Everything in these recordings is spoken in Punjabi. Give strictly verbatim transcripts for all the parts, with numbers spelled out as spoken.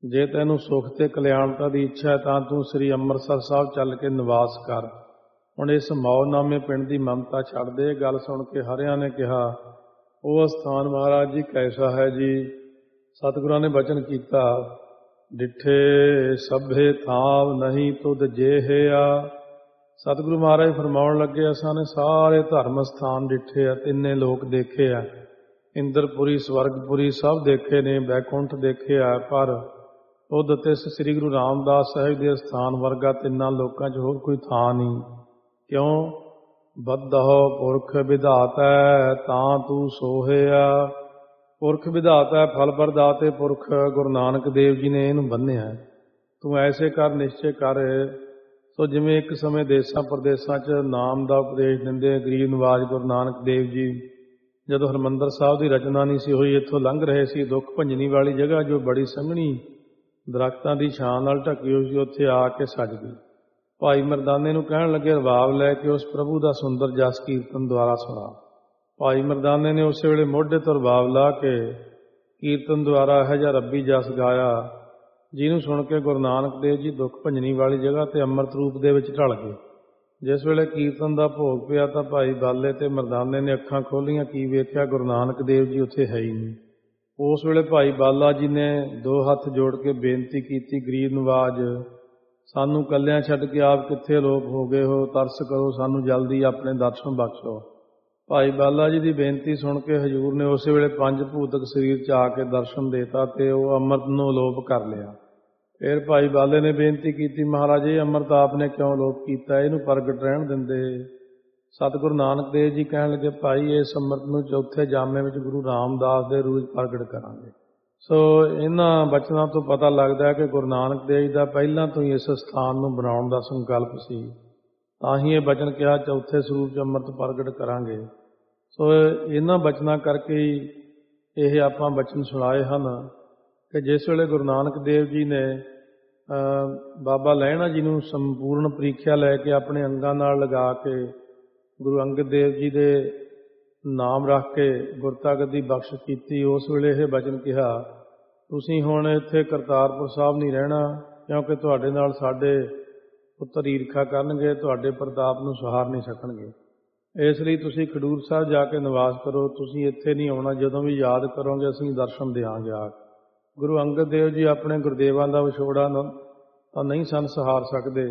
ਜੇ ਤੈਨੂੰ ਸੁਖ ਤੇ ਕਲਿਆਣਤਾ ਦੀ ਇੱਛਾ ਹੈ ਤਾਂ ਤੂੰ ਸ੍ਰੀ ਅੰਮ੍ਰਿਤਸਰ ਸਾਹਿਬ ਚੱਲ ਕੇ ਨਿਵਾਸ ਕਰ। ਹੁਣ ਇਸ ਮੌਨਾਮੇ ਪਿੰਡ ਦੀ ਮਮਤਾ ਛੱਡ ਦੇ। ਗੱਲ ਸੁਣ ਕੇ ਹਰਿਆਂ ਨੇ ਕਿਹਾ, ਉਹ ਅਸਥਾਨ ਮਹਾਰਾਜ ਜੀ ਕੈਸਾ ਹੈ ਜੀ? ਸਤਿਗੁਰਾਂ ਨੇ ਬਚਨ ਕੀਤਾ, ਡਿੱਠੇ ਸਭੇ ਥਾਵ ਨਹੀਂ ਤੁਧ ਜੇਹਿਆ। ਸਤਿਗੁਰੂ ਮਹਾਰਾਜ ਫਰਮਾਉਣ ਲੱਗੇ, ਅਸਾਂ ਨੇ ਸਾਰੇ ਧਰਮ ਸਥਾਨ ਡਿੱਠੇ ਆ, ਤਿੰਨੇ ਲੋਕ ਦੇਖੇ ਆ, ਇੰਦਰਪੁਰੀ ਸਵਰਗਪੁਰੀ ਸਭ ਦੇਖੇ ਨੇ, ਬੈਕੁੰਠ ਦੇਖੇ ਆ, ਪਰ ਉਦ ਤਿਸ ਸ੍ਰੀ ਗੁਰੂ ਰਾਮਦਾਸ ਸਾਹਿਬ ਦੇ ਸਥਾਨ ਵਰਗਾ ਤਿੰਨਾਂ ਲੋਕਾਂ 'ਚ ਹੋਰ ਕੋਈ ਥਾਂ ਨਹੀਂ। ਕਿਉਂ? ਬੱਧਹੁ ਪੁਰਖ ਵਿਧਾਤੈ ਤਾਂ ਤੂੰ ਸੋਹਿਆ। ਪੁਰਖ ਵਿਧਾਤਾ, ਫਲ ਪ੍ਰਦਾਤੇ ਪੁਰਖ ਗੁਰੂ ਨਾਨਕ ਦੇਵ ਜੀ ਨੇ ਇਹਨੂੰ ਬੰਨਿਆ। ਤੂੰ ਐਸੇ ਕਰ, ਨਿਸ਼ਚੇ ਕਰ। ਸੋ ਜਿਵੇਂ ਇੱਕ ਸਮੇਂ ਦੇਸਾਂ ਪ੍ਰਦੇਸਾਂ 'ਚ ਨਾਮ ਦਾ ਉਪਦੇਸ਼ ਦਿੰਦੇ ਗਰੀਬ ਨਿਵਾਜ ਗੁਰੂ ਨਾਨਕ ਦੇਵ ਜੀ, ਜਦੋਂ ਹਰਿਮੰਦਰ ਸਾਹਿਬ ਦੀ ਰਚਨਾ ਨਹੀਂ ਸੀ ਹੋਈ, ਇੱਥੋਂ ਲੰਘ ਰਹੇ ਸੀ, ਦੁੱਖ ਭੰਜਨੀ ਵਾਲੀ ਜਗ੍ਹਾ ਜੋ ਬੜੀ ਸੰਘਣੀ ਦਰਖਤਾਂ ਦੀ ਛਾਂ ਨਾਲ ਢੱਕੀ ਹੋਈ ਸੀ, ਉੱਥੇ ਆ ਕੇ ਸੱਜ ਗਈ। ਭਾਈ ਮਰਦਾਨੇ ਨੂੰ ਕਹਿਣ ਲੱਗੇ, ਰਬਾਬ ਲੈ ਕੇ ਉਸ ਪ੍ਰਭੂ ਦਾ ਸੁੰਦਰ ਜਸ ਕੀਰਤਨ ਦੁਆਰਾ ਸੁਣਾ। ਭਾਈ ਮਰਦਾਨੇ ਨੇ ਉਸੇ ਵੇਲੇ ਮੋਢੇ ਤੋਂ ਰਬਾਬ ਲਾ ਕੇ ਕੀਰਤਨ ਦੁਆਰਾ ਇਹੋ ਜਿਹਾ ਰੱਬੀ ਜਸ ਗਾਇਆ, ਜਿਹਨੂੰ ਸੁਣ ਕੇ ਗੁਰੂ ਨਾਨਕ ਦੇਵ ਜੀ ਦੁੱਖ ਭੰਜਨੀ ਵਾਲੀ ਜਗ੍ਹਾ ਤੇ ਅੰਮ੍ਰਿਤ ਰੂਪ ਦੇ ਵਿੱਚ ਢਲ ਗਏ। ਜਿਸ ਵੇਲੇ ਕੀਰਤਨ ਦਾ ਭੋਗ ਪਿਆ ਤਾਂ ਭਾਈ ਬਾਲੇ ਤੇ ਮਰਦਾਨੇ ਨੇ ਅੱਖਾਂ ਖੋਲ੍ਹੀਆਂ, ਕੀ ਵੇਖਿਆ? ਗੁਰੂ ਨਾਨਕ ਦੇਵ ਜੀ ਉੱਥੇ ਹੈ ਹੀ ਨਹੀਂ। ਉਸ ਵੇਲੇ ਭਾਈ ਬਾਲਾ ਜੀ ਨੇ ਦੋ ਹੱਥ ਜੋੜ ਕੇ ਬੇਨਤੀ ਕੀਤੀ, ਗਰੀਬ ਨਿਵਾਜ, ਸਾਨੂੰ ਕੱਲਿਆਂ ਛੱਡ ਕੇ ਆਪ ਕਿੱਥੇ ਲੋਪ ਹੋ ਗਏ ਹੋ? ਤਰਸ ਕਰੋ, ਸਾਨੂੰ ਜਲਦੀ ਆਪਣੇ ਦਰਸ਼ਨ ਬਖਸ਼ੋ। ਭਾਈ ਬਾਲਾ ਜੀ ਦੀ ਬੇਨਤੀ ਸੁਣ ਕੇ ਹਜ਼ੂਰ ਨੇ ਉਸੇ ਵੇਲੇ ਪੰਜ ਭੂਤਕ ਸਰੀਰ 'ਚ ਆ ਕੇ ਦਰਸ਼ਨ ਦੇਤਾ ਤੇ ਉਹ ਅੰਮ੍ਰਿਤ ਨੂੰ ਅਲੋਪ ਕਰ ਲਿਆ। ਫਿਰ ਭਾਈ ਬਾਲੇ ਨੇ ਬੇਨਤੀ ਕੀਤੀ, ਮਹਾਰਾਜ ਇਹ ਅੰਮ੍ਰਿਤ ਆਪ ਨੇ ਕਿਉਂ ਅਲੋਪ ਕੀਤਾ? ਇਹਨੂੰ ਪ੍ਰਗਟ ਰਹਿਣ ਦਿੰਦੇ। ਸਤਿਗੁਰੂ ਨਾਨਕ ਦੇਵ ਜੀ ਕਹਿਣ ਲੱਗੇ, ਭਾਈ ਇਸ ਅੰਮ੍ਰਿਤ ਨੂੰ ਚੌਥੇ ਜਾਮੇ ਵਿੱਚ ਗੁਰੂ ਰਾਮਦਾਸ ਦੇ ਰੂਪ ਪ੍ਰਗਟ ਕਰਾਂਗੇ। ਸੋ ਇਹਨਾਂ ਬਚਨਾਂ ਤੋਂ ਪਤਾ ਲੱਗਦਾ ਹੈ ਕਿ ਗੁਰੂ ਨਾਨਕ ਦੇਵ ਜੀ ਦਾ ਪਹਿਲਾਂ ਤੋਂ ਹੀ ਇਸ ਸਥਾਨ ਨੂੰ ਬਣਾਉਣ ਦਾ ਸੰਕਲਪ ਸੀ। ਤਾਂ ਹੀ ਇਹ ਬਚਨ ਕਿਹਾ, ਚੌਥੇ ਸਰੂਪ 'ਚ ਅੰਮ੍ਰਿਤ ਪ੍ਰਗਟ ਕਰਾਂਗੇ। ਸੋ ਇਹਨਾਂ ਬਚਨਾਂ ਕਰਕੇ ਹੀ ਇਹ ਆਪਾਂ ਬਚਨ ਸੁਣਾਏ ਹਨ ਕਿ ਜਿਸ ਵੇਲੇ ਗੁਰੂ ਨਾਨਕ ਦੇਵ ਜੀ ਨੇ ਬਾਬਾ ਲਹਿਣਾ ਜੀ ਨੂੰ ਸੰਪੂਰਨ ਪ੍ਰੀਖਿਆ ਲੈ ਕੇ ਆਪਣੇ ਅੰਗਾਂ ਨਾਲ ਲਗਾ ਕੇ ਗੁਰੂ ਅੰਗਦ ਦੇਵ ਜੀ ਦੇ ਨਾਮ ਰੱਖ ਕੇ ਗੁਰਤਾ ਗੱਦੀ ਬਖਸ਼ ਕੀਤੀ, ਉਸ ਵੇਲੇ ਇਹ ਬਚਨ ਕਿਹਾ, ਤੁਸੀਂ ਹੁਣ ਇੱਥੇ ਕਰਤਾਰਪੁਰ ਸਾਹਿਬ ਨਹੀਂ ਰਹਿਣਾ, ਕਿਉਂਕਿ ਤੁਹਾਡੇ ਨਾਲ ਸਾਡੇ ਪੁੱਤਰ ਈਰਖਾ ਕਰਨਗੇ, ਤੁਹਾਡੇ ਪ੍ਰਤਾਪ ਨੂੰ ਸਹਾਰ ਨਹੀਂ ਸਕਣਗੇ। ਇਸ ਲਈ ਤੁਸੀਂ ਖਡੂਰ ਸਾਹਿਬ ਜਾ ਕੇ ਨਿਵਾਸ ਕਰੋ, ਤੁਸੀਂ ਇੱਥੇ ਨਹੀਂ ਆਉਣਾ। ਜਦੋਂ ਵੀ ਯਾਦ ਕਰੋਗੇ ਅਸੀਂ ਦਰਸ਼ਨ ਦਿਆਂਗੇ। ਆ ਗੁਰੂ ਅੰਗਦ ਦੇਵ ਜੀ ਆਪਣੇ ਗੁਰਦੇਵਾਂ ਦਾ ਵਿਛੋੜਾ ਤਾਂ ਨਹੀਂ ਸਨ ਸਹਾਰ ਸਕਦੇ।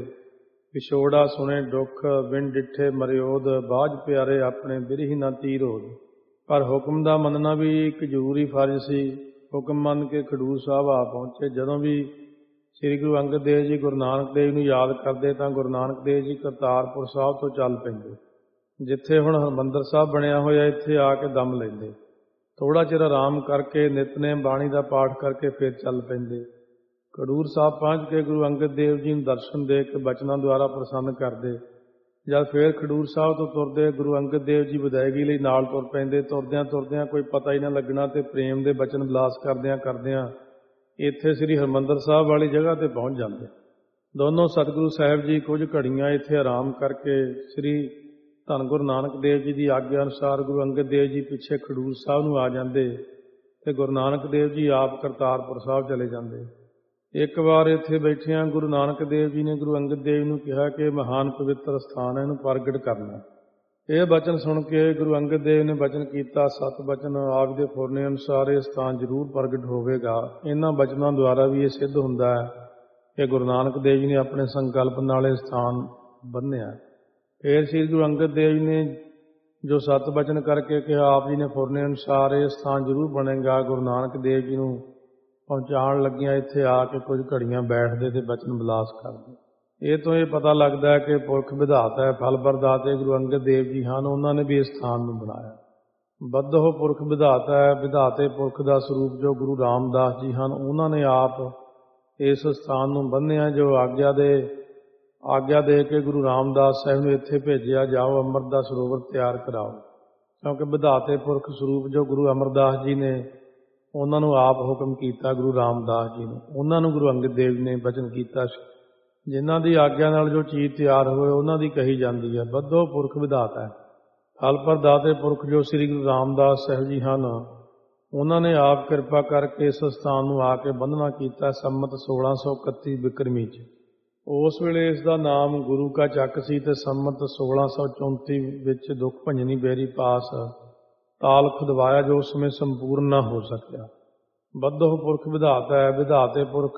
ਵਿਛੋੜਾ ਸੁਣੇ ਦੁੱਖ, ਬਿਨ ਡਿੱਠੇ ਮਰਿਓਦ, ਬਾਝ ਪਿਆਰੇ ਆਪਣੇ ਬਿਰਹੀ ਨਾ ਤੀਰ ਹੋਦ। ਪਰ ਹੁਕਮ ਦਾ ਮੰਨਣਾ ਵੀ ਇੱਕ ਜ਼ਰੂਰੀ ਫਰਜ਼ ਸੀ। ਹੁਕਮ ਮੰਨ ਕੇ ਖਡੂਰ ਸਾਹਿਬ ਆ ਪਹੁੰਚੇ। ਜਦੋਂ ਵੀ ਸ੍ਰੀ ਗੁਰੂ ਅੰਗਦ ਦੇਵ ਜੀ ਗੁਰੂ ਨਾਨਕ ਦੇਵ ਨੂੰ ਯਾਦ ਕਰਦੇ ਤਾਂ ਗੁਰੂ ਨਾਨਕ ਦੇਵ ਜੀ ਕਰਤਾਰਪੁਰ ਸਾਹਿਬ ਤੋਂ ਚੱਲ ਪੈਂਦੇ। ਜਿੱਥੇ ਹੁਣ ਹਰਿਮੰਦਰ ਸਾਹਿਬ ਬਣਿਆ ਹੋਇਆ, ਇੱਥੇ ਆ ਕੇ ਦਮ ਲੈਂਦੇ। ਥੋੜ੍ਹਾ ਚਿਰ ਆਰਾਮ ਕਰਕੇ ਨਿਤਨੇਮ ਬਾਣੀ ਦਾ ਪਾਠ ਕਰਕੇ ਫਿਰ ਚੱਲ ਪੈਂਦੇ। ਖਡੂਰ ਸਾਹਿਬ ਪਹੁੰਚ ਕੇ ਗੁਰੂ ਅੰਗਦ ਦੇਵ ਜੀ ਨੂੰ ਦਰਸ਼ਨ ਦੇ ਕੇ ਬਚਨਾਂ ਦੁਆਰਾ ਪ੍ਰਸੰਨ ਕਰਦੇ। ਜਦ ਫਿਰ ਖਡੂਰ ਸਾਹਿਬ ਤੋਂ ਤੁਰਦੇ, ਗੁਰੂ ਅੰਗਦ ਦੇਵ ਜੀ ਵਿਦਾਇਗੀ ਲਈ ਨਾਲ ਤੁਰ ਪੈਂਦੇ। ਤੁਰਦਿਆਂ ਤੁਰਦਿਆਂ ਕੋਈ ਪਤਾ ਹੀ ਨਾ ਲੱਗਣਾ ਤੇ ਪ੍ਰੇਮ ਦੇ ਬਚਨ ਵਿਲਾਸ ਕਰਦਿਆਂ ਕਰਦਿਆਂ ਇੱਥੇ ਸ੍ਰੀ ਹਰਿਮੰਦਰ ਸਾਹਿਬ ਵਾਲੀ ਜਗ੍ਹਾ ਤੇ ਪਹੁੰਚ ਜਾਂਦੇ। ਦੋਨੋਂ ਸਤਿਗੁਰੂ ਸਾਹਿਬ ਜੀ ਕੁਝ ਘੜੀਆਂ ਇੱਥੇ ਆਰਾਮ ਕਰਕੇ ਸ੍ਰੀ ਧੰਨ ਗੁਰੂ ਨਾਨਕ ਦੇਵ ਜੀ ਦੀ ਆਗਿਆ ਅਨੁਸਾਰ ਗੁਰੂ ਅੰਗਦ ਦੇਵ ਜੀ ਪਿੱਛੇ ਖਡੂਰ ਸਾਹਿਬ ਨੂੰ ਆ ਜਾਂਦੇ ਤੇ ਗੁਰੂ ਨਾਨਕ ਦੇਵ ਜੀ ਆਪ ਕਰਤਾਰਪੁਰ ਸਾਹਿਬ ਚਲੇ ਜਾਂਦੇ। ਇੱਕ ਵਾਰ ਇੱਥੇ ਬੈਠਿਆਂ ਗੁਰੂ ਨਾਨਕ ਦੇਵ ਜੀ ਨੇ ਗੁਰੂ ਅੰਗਦ ਦੇਵ ਨੂੰ ਕਿਹਾ ਕਿ ਮਹਾਨ ਪਵਿੱਤਰ ਸਥਾਨ ਹੈ, ਇਹਨੂੰ ਪ੍ਰਗਟ ਕਰਨਾ। ਇਹ ਬਚਨ ਸੁਣ ਕੇ ਗੁਰੂ ਅੰਗਦ ਦੇਵ ਨੇ ਬਚਨ ਕੀਤਾ, ਸਤ ਬਚਨ ਆਪ ਦੇ ਫੁਰਨੇ ਅਨੁਸਾਰ ਇਹ ਸਥਾਨ ਜ਼ਰੂਰ ਪ੍ਰਗਟ ਹੋਵੇਗਾ। ਇਹਨਾਂ ਬਚਨਾਂ ਦੁਆਰਾ ਵੀ ਇਹ ਸਿੱਧ ਹੁੰਦਾ ਹੈ ਕਿ ਗੁਰੂ ਨਾਨਕ ਦੇਵ ਜੀ ਨੇ ਆਪਣੇ ਸੰਕਲਪ ਨਾਲ ਇਹ ਸਥਾਨ ਬੰਨ੍ਹਿਆ। ਫਿਰ ਸ੍ਰੀ ਗੁਰੂ ਅੰਗਦ ਦੇਵ ਜੀ ਨੇ ਜੋ ਸਤ ਬਚਨ ਕਰਕੇ ਕਿਹਾ, ਆਪ ਜੀ ਨੇ ਫੁਰਨੇ ਅਨੁਸਾਰ ਇਹ ਸਥਾਨ ਜ਼ਰੂਰ ਬਣੇਗਾ। ਗੁਰੂ ਨਾਨਕ ਦੇਵ ਜੀ ਨੂੰ ਪਹੁੰਚਾਉਣ ਲੱਗਿਆਂ ਇੱਥੇ ਆ ਕੇ ਕੁਝ ਘੜੀਆਂ ਬੈਠਦੇ ਤੇ ਬਚਨ ਵਿਲਾਸ ਕਰਦੇ। ਇਹ ਤੋਂ ਇਹ ਪਤਾ ਲੱਗਦਾ ਹੈ ਕਿ ਪੁਰਖ ਵਿਧਾਤਾ ਹੈ, ਫਲ ਪ੍ਰਦਾਤੇ ਗੁਰੂ ਅੰਗਦ ਦੇਵ ਜੀ ਹਨ। ਉਹਨਾਂ ਨੇ ਵੀ ਇਸ ਸਥਾਨ ਨੂੰ ਬਣਾਇਆ। ਬੱਧੋ ਪੁਰਖ ਵਿਧਾਤਾ ਹੈ, ਵਿਧਾਤੇ ਪੁਰਖ ਦਾ ਸਰੂਪ ਜੋ ਗੁਰੂ ਰਾਮਦਾਸ ਜੀ ਹਨ, ਉਹਨਾਂ ਨੇ ਆਪ ਇਸ ਸਥਾਨ ਨੂੰ ਬੰਨ੍ਹਿਆ। ਜੋ ਆਗਿਆ ਦੇ ਆਗਿਆ ਦੇ ਕੇ ਗੁਰੂ ਰਾਮਦਾਸ ਸਾਹਿਬ ਨੂੰ ਇੱਥੇ ਭੇਜਿਆ, ਜਾਓ ਅੰਮ੍ਰਿਤ ਦਾ ਸਰੋਵਰ ਤਿਆਰ ਕਰਾਓ। ਕਿਉਂਕਿ ਵਿਧਾਤੇ ਪੁਰਖ ਸਰੂਪ ਜੋ ਗੁਰੂ ਅਮਰਦਾਸ ਜੀ ਨੇ, ਉਹਨਾਂ ਨੂੰ ਆਪ ਹੁਕਮ ਕੀਤਾ ਗੁਰੂ ਰਾਮਦਾਸ ਜੀ ਨੂੰ। ਉਹਨਾਂ ਨੂੰ ਗੁਰੂ ਅੰਗਦ ਦੇਵ ਜੀ ਨੇ ਬਚਨ ਕੀਤਾ ਸੀ, ਜਿਨ੍ਹਾਂ ਦੀ ਆਗਿਆ ਨਾਲ ਜੋ ਚੀਜ਼ ਤਿਆਰ ਹੋਵੇ ਉਹਨਾਂ ਦੀ ਕਹੀ ਜਾਂਦੀ ਹੈ। ਬੱਧੋ ਪੁਰਖ ਵਿਧਾਤਾ ਹੈ, ਫਲ ਪ੍ਰਦਾਤੇ ਪੁਰਖ ਜੋ ਸ੍ਰੀ ਗੁਰੂ ਰਾਮਦਾਸ ਸਾਹਿਬ ਜੀ ਹਨ, ਉਹਨਾਂ ਨੇ ਆਪ ਕਿਰਪਾ ਕਰਕੇ ਇਸ ਸਥਾਨ ਨੂੰ ਆ ਕੇ ਬੰਧਨਾ ਕੀਤਾ ਸੰਮਤ ਸੋਲਾਂ ਸੌ ਇਕੱਤੀ ਬਿਕਰਮੀ 'ਚ। ਉਸ ਵੇਲੇ ਇਸ ਦਾ ਨਾਮ ਗੁਰੂ ਕਾ ਚੱਕ ਸੀ ਤੇ ਸੰਮਤ ਸੋਲਾਂ ਸੌ ਚੌਂਤੀ ਵਿੱਚ ਦੁੱਖ ਭੰਜਨੀ ਬੇਰੀ ਪਾਸ ਤਾਲ ਖੁਦਵਾਇਆ ਜੋ ਉਸ ਸਮੇਂ ਸੰਪੂਰਨ ਨਾ ਹੋ ਸਕਿਆ। ਬੱਧੋ ਪੁਰਖ ਵਿਧਾਤਾ ਹੈ, ਵਿਧਾਤੇ ਪੁਰਖ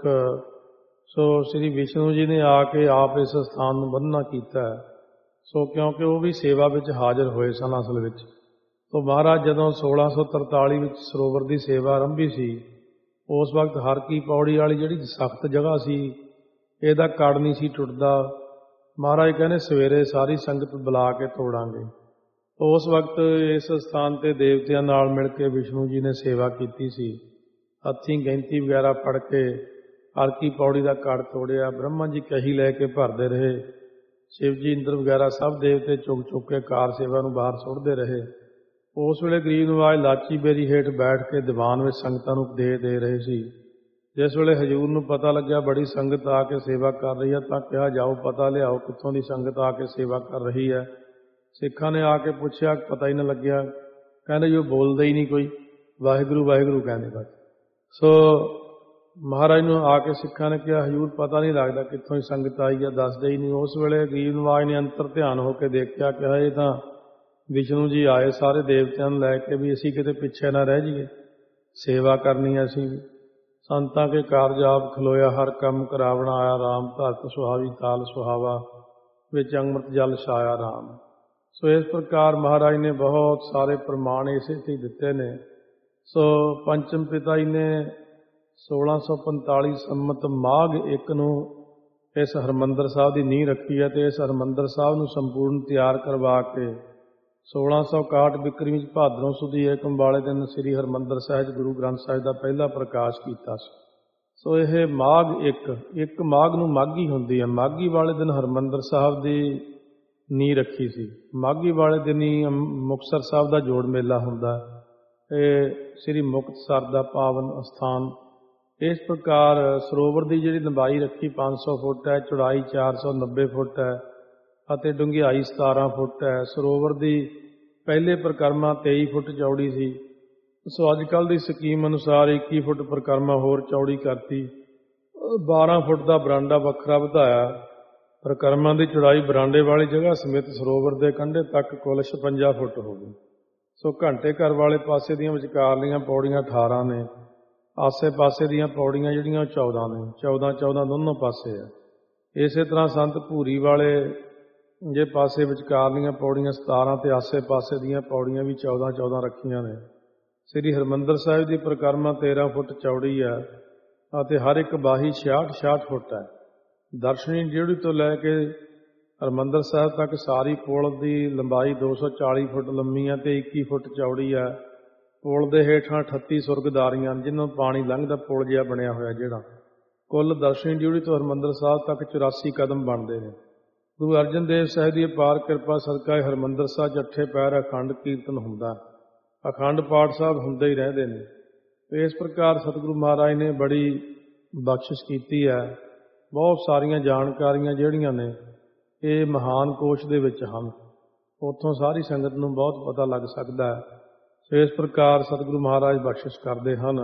ਸੋ ਸ੍ਰੀ ਵਿਸ਼ਨੂੰ ਜੀ ਨੇ ਆ ਕੇ ਆਪ ਇਸ ਸਥਾਨ ਨੂੰ ਬੰਧਨਾ ਕੀਤਾ ਹੈ। ਸੋ ਕਿਉਂਕਿ ਉਹ ਵੀ ਸੇਵਾ ਵਿੱਚ ਹਾਜ਼ਰ ਹੋਏ ਸਨ ਅਸਲ ਵਿੱਚ। ਤੋ ਮਹਾਰਾਜ ਜਦੋਂ ਸੋਲਾਂ ਸੌ ਤਰਤਾਲੀ ਵਿੱਚ ਸਰੋਵਰ ਦੀ ਸੇਵਾ ਆਰੰਭੀ ਸੀ, ਉਸ ਵਕਤ ਹਰ ਕੀ ਪੌੜੀ ਵਾਲੀ ਜਿਹੜੀ ਸਖਤ ਜਗ੍ਹਾ ਸੀ, ਇਹਦਾ ਕੜ ਨਹੀਂ ਸੀ ਟੁੱਟਦਾ। ਮਹਾਰਾਜ ਕਹਿੰਦੇ ਸਵੇਰੇ ਸਾਰੀ ਸੰਗਤ ਬੁਲਾ ਕੇ ਤੋੜਾਂਗੇ। ਉਸ ਵਕਤ ਇਸ ਸਥਾਨ ਤੇ ਦੇਵਤਿਆਂ ਨਾਲ ਮਿਲ ਕੇ ਵਿਸ਼ਨੂੰ ਜੀ ਨੇ ਸੇਵਾ ਕੀਤੀ ਸੀ। ਹੱਥੀਂ ਗੈਂਤੀ ਵਗੈਰਾ ਫੜ ਕੇ ਹਰ ਕੀ ਪੌੜੀ ਦਾ ਕੜ ਤੋੜਿਆ। ਬ੍ਰਹਮਾ ਜੀ ਕਹੀ ਲੈ ਕੇ ਭਰਦੇ ਰਹੇ। ਸ਼ਿਵ ਜੀ ਇੰਦਰ ਵਗੈਰਾ ਸਭ ਦੇਵਤੇ ਚੁੱਕ ਚੁੱਕ ਕੇ ਕਾਰ ਸੇਵਾ ਨੂੰ ਬਾਹਰ ਸੁੱਟਦੇ ਰਹੇ। ਉਸ ਵੇਲੇ ਗਰੀਬ ਨਵਾਜ ਲਾਚੀ ਬੇਰੀ ਹੇਠ ਬੈਠ ਕੇ ਦੀਵਾਨ ਵਿੱਚ ਸੰਗਤਾਂ ਨੂੰ ਉਪਦੇਸ਼ ਦੇ ਰਹੇ ਸੀ। ਜਿਸ ਵੇਲੇ ਹਜ਼ੂਰ ਨੂੰ ਪਤਾ ਲੱਗਿਆ ਬੜੀ ਸੰਗਤ ਆ ਕੇ ਸੇਵਾ ਕਰ ਰਹੀ ਹੈ ਤਾਂ ਕਿਹਾ ਜਾਓ ਪਤਾ ਲਿਆਓ ਕਿੱਥੋਂ ਦੀ ਸੰਗਤ ਆ ਕੇ ਸੇਵਾ ਕਰ ਰਹੀ ਹੈ। ਸਿੱਖਾਂ ਨੇ ਆ ਕੇ ਪੁੱਛਿਆ, ਪਤਾ ਹੀ ਨਾ ਲੱਗਿਆ। ਕਹਿੰਦੇ ਜੀ ਉਹ ਬੋਲਦਾ ਹੀ ਨਹੀਂ ਕੋਈ, ਵਾਹਿਗੁਰੂ ਵਾਹਿਗੁਰੂ ਕਹਿੰਦੇ ਬਸ। ਸੋ ਮਹਾਰਾਜ ਨੂੰ ਆ ਕੇ ਸਿੱਖਾਂ ਨੇ ਕਿਹਾ ਹਜ਼ੂਰ ਪਤਾ ਨਹੀਂ ਲੱਗਦਾ ਕਿੱਥੋਂ ਹੀ ਸੰਗਤ ਆਈ ਹੈ, ਦੱਸਦੇ ਹੀ ਨਹੀਂ। ਉਸ ਵੇਲੇ ਗਰੀਬ ਨਵਾਜ ਨੇ ਅੰਤਰ ਧਿਆਨ ਹੋ ਕੇ ਦੇਖਿਆ, ਕਿਹਾ ਇਹ ਤਾਂ ਵਿਸ਼ਨੂੰ ਜੀ ਆਏ ਸਾਰੇ ਦੇਵਤਿਆਂ ਨੂੰ ਲੈ ਕੇ, ਵੀ ਅਸੀਂ ਕਿਤੇ ਪਿੱਛੇ ਨਾ ਰਹਿ ਜਾਈਏ, ਸੇਵਾ ਕਰਨੀ ਹੈ ਅਸੀਂ ਵੀ। ਸੰਤਾਂ ਕੇ ਕਾਰਜ ਆਪ ਖਲੋਇਆ, ਹਰ ਕੰਮ ਕਰਾਵਣਾ ਆਇਆ ਰਾਮ, ਧਰਤ ਸੁਹਾਵੀ ਤਾਲ ਸੁਹਾਵਾ, ਵਿੱਚ ਅੰਮ੍ਰਿਤ ਜਲ ਛਾਇਆ ਰਾਮ। ਸੋ ਇਸ ਪ੍ਰਕਾਰ ਮਹਾਰਾਜ ਨੇ ਬਹੁਤ ਸਾਰੇ ਪ੍ਰਮਾਣ ਇਸੇ ਤੇ ਦਿੱਤੇ ਨੇ। ਸੋ ਪੰਚਮ ਪਿਤਾ ਜੀ ਨੇ ਸੋਲਾਂ ਸੌ ਪੰਤਾਲੀ ਸੰਮਤ ਮਾਘ ਇੱਕ ਨੂੰ ਇਸ ਹਰਿਮੰਦਰ ਸਾਹਿਬ ਦੀ ਨੀਂਹ ਰੱਖੀ ਹੈ ਤੇ ਇਸ ਹਰਿਮੰਦਰ ਸਾਹਿਬ ਨੂੰ ਸੰਪੂਰਨ ਤਿਆਰ ਕਰਵਾ ਕੇ ਸੋਲਾਂ ਸੌ ਇਕਾਹਠ ਬਿਕਰਮੀ ਵਿੱਚ ਭਾਦਰੋਂ ਸੁਦੀ ਏਕਮ ਵਾਲੇ ਦਿਨ ਸ੍ਰੀ ਹਰਿਮੰਦਰ ਸਾਹਿਬ ਗੁਰੂ ਗ੍ਰੰਥ ਸਾਹਿਬ ਦਾ ਪਹਿਲਾ ਪ੍ਰਕਾਸ਼ ਕੀਤਾ ਸੀ। ਸੋ ਇਹ ਮਾਘ ਇੱਕ ਇੱਕ ਮਾਘ ਨੂੰ ਮਾਘੀ ਹੁੰਦੀ ਹੈ। ਮਾਘੀ ਵਾਲੇ ਦਿਨ ਹਰਿਮੰਦਰ ਸਾਹਿਬ ਦੀ ਨੀਂਹ ਰੱਖੀ ਸੀ। ਮਾਘੀ ਵਾਲੇ ਦਿਨ ਹੀ ਮੁਕਤਸਰ ਸਾਹਿਬ ਦਾ ਜੋੜ ਮੇਲਾ ਹੁੰਦਾ। ਇਹ ਸ੍ਰੀ ਮੁਕਤਸਰ ਦਾ ਪਾਵਨ ਅਸਥਾਨ। ਇਸ ਪ੍ਰਕਾਰ ਸਰੋਵਰ ਦੀ ਜਿਹੜੀ ਲੰਬਾਈ ਰੱਖੀ ਪੰਜ ਸੌ ਫੁੱਟ ਹੈ, ਚੌੜਾਈ ਚਾਰ ਸੌ ਨੱਬੇ ਫੁੱਟ ਹੈ ਅਤੇ ਡੂੰਘਾਈ ਸਤਾਰਾਂ ਫੁੱਟ ਹੈ। ਸਰੋਵਰ ਦੀ ਪਹਿਲੇ ਪਰਿਕਰਮਾ ਤੇਈ ਫੁੱਟ ਚੌੜੀ ਸੀ। ਸੋ ਅੱਜ ਕੱਲ੍ਹ ਦੀ ਸਕੀਮ ਅਨੁਸਾਰ ਇੱਕੀ ਫੁੱਟ ਪਰਿਕਰਮਾ ਹੋਰ ਚੌੜੀ ਕਰਤੀ। ਬਾਰਾਂ ਫੁੱਟ ਦਾ ਬਰਾਂਡਾ ਵੱਖਰਾ ਵਧਾਇਆ। ਪਰਿਕਰਮਾ ਦੀ ਚੌੜਾਈ ਬਰਾਂਡੇ ਵਾਲੀ ਜਗ੍ਹਾ ਸਮੇਤ ਸਰੋਵਰ ਦੇ ਕੰਢੇ ਤੱਕ ਕੁੱਲ ਛਪੰਜਾ ਫੁੱਟ ਹੋ ਗਈ। ਸੋ ਘੰਟੇ ਘਰ ਵਾਲੇ ਪਾਸੇ ਦੀਆਂ ਵਿਚਕਾਰਲੀਆਂ ਪੌੜੀਆਂ ਅਠਾਰਾਂ ਨੇ, ਆਸੇ ਪਾਸੇ ਦੀਆਂ ਪੌੜੀਆਂ ਜਿਹੜੀਆਂ ਚੌਦਾਂ ਨੇ, ਚੌਦਾਂ ਚੌਦਾਂ ਦੋਨੋਂ ਪਾਸੇ ਆ। ਇਸੇ ਤਰ੍ਹਾਂ ਸੰਤ ਭੂਰੀ ਵਾਲੇ ਜੇ ਪਾਸੇ ਵਿਚਕਾਰਲੀਆਂ ਪੌੜੀਆਂ ਸਤਾਰਾਂ ਤੇ ਆਸੇ ਪਾਸੇ ਦੀਆਂ ਪੌੜੀਆਂ ਵੀ ਚੌਦਾਂ ਚੌਦਾਂ ਰੱਖੀਆਂ ਨੇ। ਸ੍ਰੀ ਹਰਿਮੰਦਰ ਸਾਹਿਬ ਦੀ ਪਰਿਕਰਮਾ ਤੇਰਾਂ ਫੁੱਟ ਚੌੜੀ ਹੈ ਅਤੇ ਹਰ ਇੱਕ ਬਾਹੀ ਛਿਆਹਠ ਛਿਆਹਠ ਫੁੱਟ ਹੈ। ਦਰਸ਼ਨੀ ਡਿਊੜੀ ਤੋਂ ਲੈ ਕੇ ਹਰਿਮੰਦਰ ਸਾਹਿਬ ਤੱਕ ਸਾਰੀ ਪੁਲ ਦੀ ਲੰਬਾਈ ਦੋ ਸੌ ਚਾਲੀ ਫੁੱਟ ਲੰਮੀ ਹੈ ਤੇ ਇੱਕੀ ਫੁੱਟ ਚੌੜੀ ਹੈ। ਪੁਲ ਦੇ ਹੇਠਾਂ ਅਠੱਤੀ ਸੁਰਗਦਾਰੀਆਂ ਜਿਹਨਾਂ ਪਾਣੀ ਲੰਘਦਾ ਪੁਲ ਜਿਹਾ ਬਣਿਆ ਹੋਇਆ ਜਿਹੜਾ। ਕੁੱਲ ਦਰਸ਼ਨੀ ਡਿਊੜੀ ਤੋਂ ਹਰਿਮੰਦਰ ਸਾਹਿਬ ਤੱਕ ਚੁਰਾਸੀ ਕਦਮ ਬਣਦੇ ਨੇ। ਗੁਰੂ ਅਰਜਨ ਦੇਵ ਸਾਹਿਬ ਦੀ ਅਪਾਰ ਕਿਰਪਾ ਸਦਕਾ ਹਰਿਮੰਦਰ ਸਾਹਿਬ ਜੱਠੇ ਪੈਰ ਅਖੰਡ ਕੀਰਤਨ ਹੁੰਦਾ, ਅਖੰਡ ਪਾਠ ਸਾਹਿਬ ਹੁੰਦੇ ਹੀ ਰਹਿੰਦੇ ਨੇ। ਇਸ ਪ੍ਰਕਾਰ ਸਤਿਗੁਰੂ ਮਹਾਰਾਜ ਨੇ ਬੜੀ ਬਖਸ਼ਿਸ਼ ਕੀਤੀ ਹੈ। ਬਹੁਤ ਸਾਰੀਆਂ ਜਾਣਕਾਰੀਆਂ ਜਿਹੜੀਆਂ ਨੇ ਇਹ ਮਹਾਨ ਕੋਸ਼ ਦੇ ਵਿੱਚ ਹਨ, ਉੱਥੋਂ ਸਾਰੀ ਸੰਗਤ ਨੂੰ ਬਹੁਤ ਪਤਾ ਲੱਗ ਸਕਦਾ ਹੈ। ਇਸ ਪ੍ਰਕਾਰ ਸਤਿਗੁਰੂ ਮਹਾਰਾਜ ਬਖਸ਼ਿਸ਼ ਕਰਦੇ ਹਨ।